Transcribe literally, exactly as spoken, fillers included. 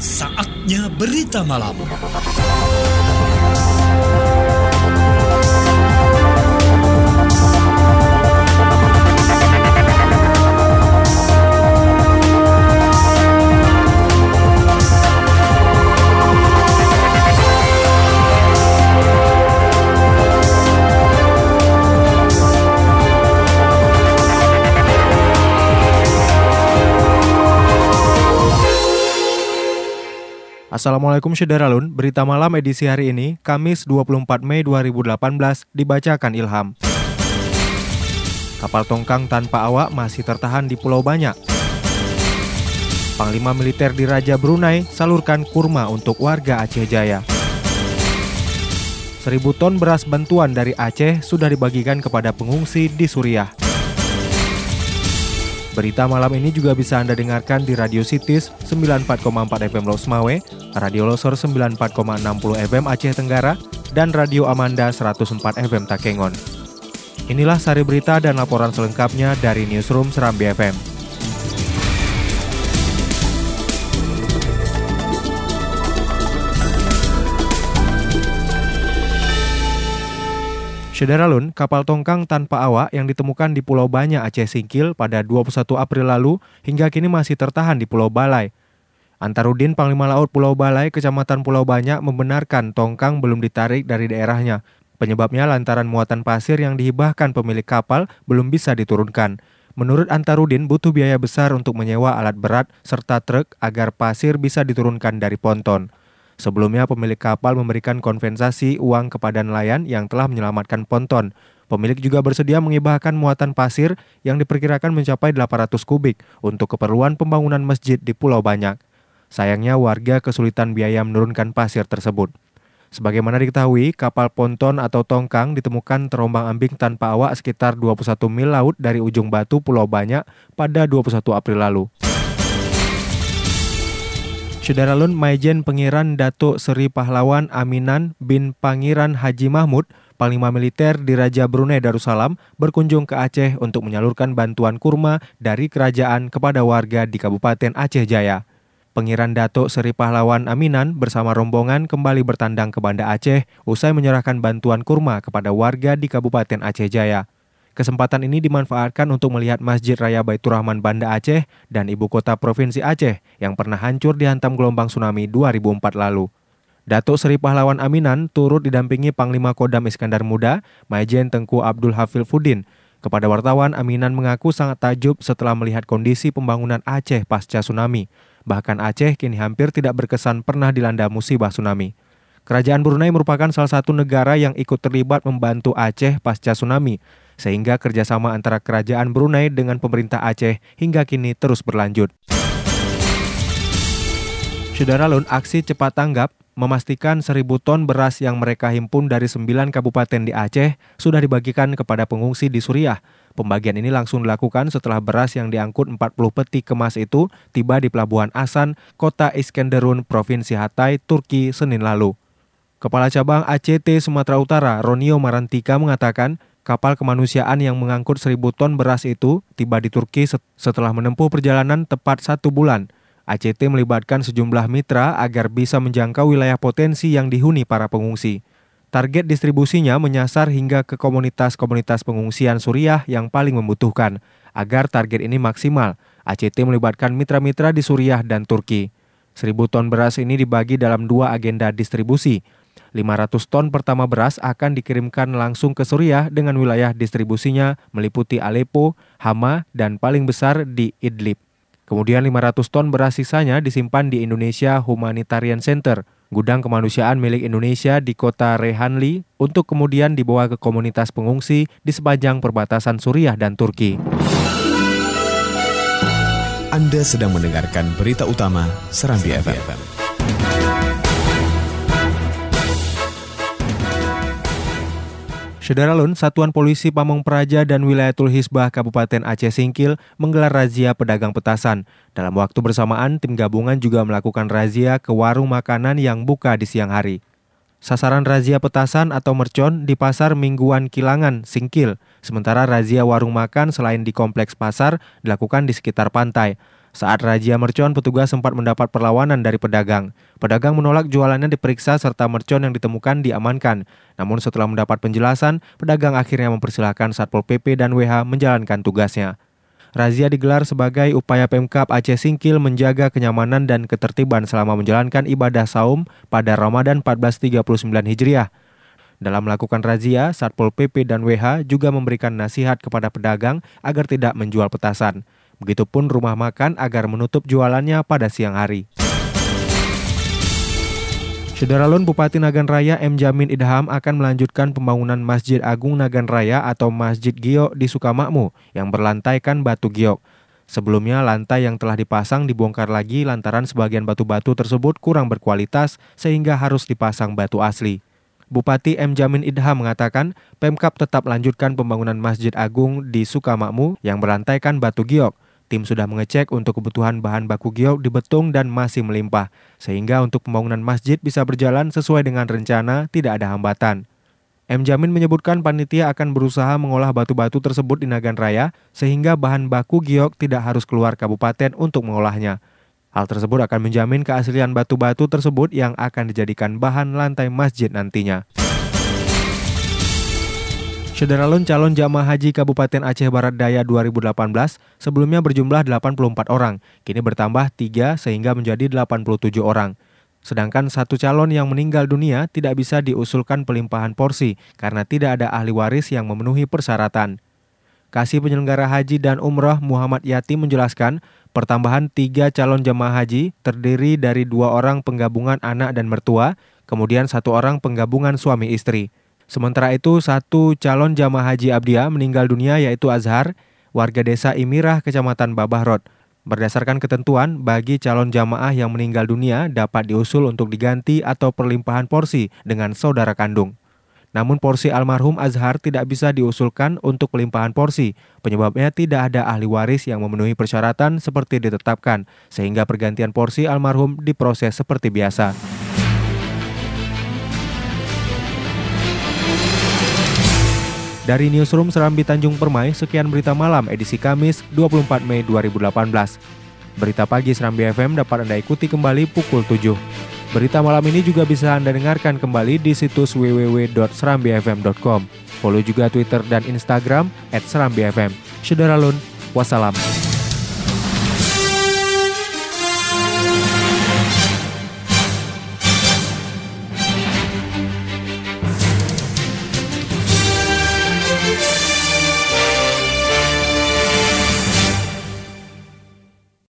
Saatnya berita malam. Assalamualaikum Syederalun, berita malam edisi hari ini, Kamis dua puluh empat Mei dua ribu delapan belas, dibacakan Ilham. Kapal tongkang tanpa awak masih tertahan di Pulau Banyak. Panglima militer di Raja Brunei salurkan kurma untuk warga Aceh Jaya. Seribu ton beras bantuan dari Aceh sudah dibagikan kepada pengungsi di Suriah. Berita malam ini juga bisa Anda dengarkan di Radio Sitis sembilan puluh empat koma empat F M Losmawe, Radio Losor sembilan puluh empat koma enam puluh F M Aceh Tenggara, dan Radio Amanda seratus empat F M Takengon. Inilah sari berita dan laporan selengkapnya dari Newsroom Serambi F M. Syederalun, kapal tongkang tanpa awak yang ditemukan di Pulau Banyak Aceh Singkil pada dua puluh satu April lalu hingga kini masih tertahan di Pulau Balai. Antarudin Panglima Laut Pulau Balai, Kecamatan Pulau Banyak membenarkan tongkang belum ditarik dari daerahnya. Penyebabnya lantaran muatan pasir yang dihibahkan pemilik kapal belum bisa diturunkan. Menurut Antarudin, butuh biaya besar untuk menyewa alat berat serta truk agar pasir bisa diturunkan dari ponton. Sebelumnya pemilik kapal memberikan kompensasi uang kepada nelayan yang telah menyelamatkan ponton. Pemilik juga bersedia mengibahkan muatan pasir yang diperkirakan mencapai delapan ratus kubik untuk keperluan pembangunan masjid di Pulau Banyak. Sayangnya warga kesulitan biaya menurunkan pasir tersebut. Sebagaimana diketahui, kapal ponton atau tongkang ditemukan terombang-ambing tanpa awak sekitar dua puluh satu mil laut dari ujung batu Pulau Banyak pada dua puluh satu April lalu. Syederalun, Maijen Pengiran Datuk Seri Pahlawan Aminan bin Pangeran Haji Mahmud, Panglima Militer di Raja Brunei Darussalam, berkunjung ke Aceh untuk menyalurkan bantuan kurma dari kerajaan kepada warga di Kabupaten Aceh Jaya. Pengiran Datuk Seri Pahlawan Aminan bersama rombongan kembali bertandang ke Banda Aceh usai menyerahkan bantuan kurma kepada warga di Kabupaten Aceh Jaya. Kesempatan ini dimanfaatkan untuk melihat Masjid Raya Baitur Rahman Banda Aceh dan ibu kota Provinsi Aceh yang pernah hancur dihantam gelombang tsunami dua ribu empat lalu. Datuk Seri Pahlawan Aminan turut didampingi Panglima Kodam Iskandar Muda, Maijen Tengku Abdul Hafil Fudin. Kepada wartawan, Aminan mengaku sangat takjub setelah melihat kondisi pembangunan Aceh pasca tsunami. Bahkan Aceh kini hampir tidak berkesan pernah dilanda musibah tsunami. Kerajaan Brunei merupakan salah satu negara yang ikut terlibat membantu Aceh pasca tsunami, sehingga kerjasama antara kerajaan Brunei dengan pemerintah Aceh hingga kini terus berlanjut. Syederalun, aksi cepat tanggap memastikan seribu ton beras yang mereka himpun dari sembilan kabupaten di Aceh sudah dibagikan kepada pengungsi di Suriah. Pembagian ini langsung dilakukan setelah beras yang diangkut empat puluh peti kemas itu tiba di Pelabuhan Asan, Kota Iskenderun, Provinsi Hatay, Turki, Senin lalu. Kepala Cabang A C T Sumatera Utara, Ronio Marantika, mengatakan kapal kemanusiaan yang mengangkut seribu ton beras itu tiba di Turki setelah menempuh perjalanan tepat satu bulan. A C T melibatkan sejumlah mitra agar bisa menjangkau wilayah potensi yang dihuni para pengungsi. Target distribusinya menyasar hingga ke komunitas-komunitas pengungsian Suriah yang paling membutuhkan. Agar target ini maksimal, A C T melibatkan mitra-mitra di Suriah dan Turki. Seribu ton beras ini dibagi dalam dua agenda distribusi. lima ratus ton pertama beras akan dikirimkan langsung ke Suriah dengan wilayah distribusinya meliputi Aleppo, Hama, dan paling besar di Idlib. Kemudian lima ratus ton beras sisanya disimpan di Indonesia Humanitarian Center, gudang kemanusiaan milik Indonesia di kota Rehanli, untuk kemudian dibawa ke komunitas pengungsi di sepanjang perbatasan Suriah dan Turki. Anda sedang mendengarkan berita utama Serambi F M. Syederalun, Satuan Polisi Pamong Praja dan Wilayatul Hisbah Kabupaten Aceh Singkil menggelar razia pedagang petasan. Dalam waktu bersamaan, tim gabungan juga melakukan razia ke warung makanan yang buka di siang hari. Sasaran razia petasan atau mercon di Pasar Mingguan Kilangan, Singkil. Sementara razia warung makan selain di kompleks pasar dilakukan di sekitar pantai. Saat razia mercon, petugas sempat mendapat perlawanan dari pedagang. Pedagang menolak jualannya diperiksa serta mercon yang ditemukan diamankan. Namun setelah mendapat penjelasan, pedagang akhirnya mempersilahkan Satpol P P dan W H menjalankan tugasnya. Razia digelar sebagai upaya Pemkab Aceh Singkil menjaga kenyamanan dan ketertiban selama menjalankan ibadah saum pada Ramadan seribu empat ratus tiga puluh sembilan Hijriah. Dalam melakukan razia, Satpol P P dan W H juga memberikan nasihat kepada pedagang agar tidak menjual petasan. Begitupun rumah makan agar menutup jualannya pada siang hari. Syederalun Bupati Nagan Raya M. Jamin Idham akan melanjutkan pembangunan Masjid Agung Nagan Raya atau Masjid Giok di Sukamakmur yang berlantaikan batu giok. Sebelumnya lantai yang telah dipasang dibongkar lagi lantaran sebagian batu-batu tersebut kurang berkualitas sehingga harus dipasang batu asli. Bupati M. Jamin Idham mengatakan Pemkab tetap lanjutkan pembangunan Masjid Agung di Sukamakmur yang berlantaikan batu giok. Tim sudah mengecek untuk kebutuhan bahan baku giok di betung dan masih melimpah, sehingga untuk pembangunan masjid bisa berjalan sesuai dengan rencana, tidak ada hambatan. M. Jamin menyebutkan panitia akan berusaha mengolah batu-batu tersebut di Nagan Raya, sehingga bahan baku giok tidak harus keluar kabupaten untuk mengolahnya. Hal tersebut akan menjamin keaslian batu-batu tersebut yang akan dijadikan bahan lantai masjid nantinya. Syederalun calon jamaah haji Kabupaten Aceh Barat Daya dua ribu delapan belas sebelumnya berjumlah delapan puluh empat orang, kini bertambah tiga sehingga menjadi delapan puluh tujuh orang. Sedangkan satu calon yang meninggal dunia tidak bisa diusulkan pelimpahan porsi karena tidak ada ahli waris yang memenuhi persyaratan. Kasih Penyelenggara Haji dan Umroh Muhammad Yati menjelaskan, pertambahan tiga calon jamaah haji terdiri dari dua orang penggabungan anak dan mertua, kemudian satu orang penggabungan suami istri. Sementara itu, satu calon jamaah haji Abdiya meninggal dunia yaitu Azhar, warga desa Imirah, Kecamatan Babahrod. Berdasarkan ketentuan, bagi calon jamaah yang meninggal dunia dapat diusul untuk diganti atau perlimpahan porsi dengan saudara kandung. Namun porsi almarhum Azhar tidak bisa diusulkan untuk pelimpahan porsi, penyebabnya tidak ada ahli waris yang memenuhi persyaratan seperti ditetapkan, sehingga pergantian porsi almarhum diproses seperti biasa. Dari Newsroom Serambi Tanjung Permai, sekian berita malam edisi Kamis dua puluh empat Mei dua ribu delapan belas. Berita pagi Serambi F M dapat Anda ikuti kembali pukul tujuh. Berita malam ini juga bisa Anda dengarkan kembali di situs w w w dot serambi f m dot com. Follow juga Twitter dan Instagram at serambi f m. Syederalun, wassalam.